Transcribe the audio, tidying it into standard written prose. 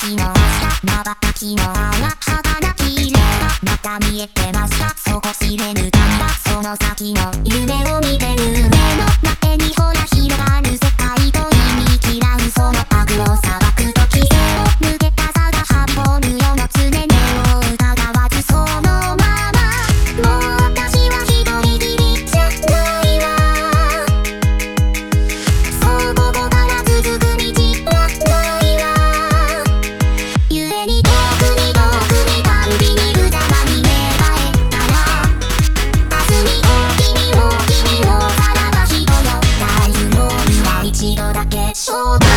きの明日瞬きの花儚きれまた見えてました底知れぬ旅だその先の夢を見てる目の前にほら広がる世界と意味嫌うその悪を裁くと規制を抜けたさがはびこる世の常根を疑わずそのままもう私は一人きりじゃないわそうここから続く道はないわ故に遠くにたんびに無駄に芽生えたら明日に君をさらば人よ大丈夫は一度だけ衝動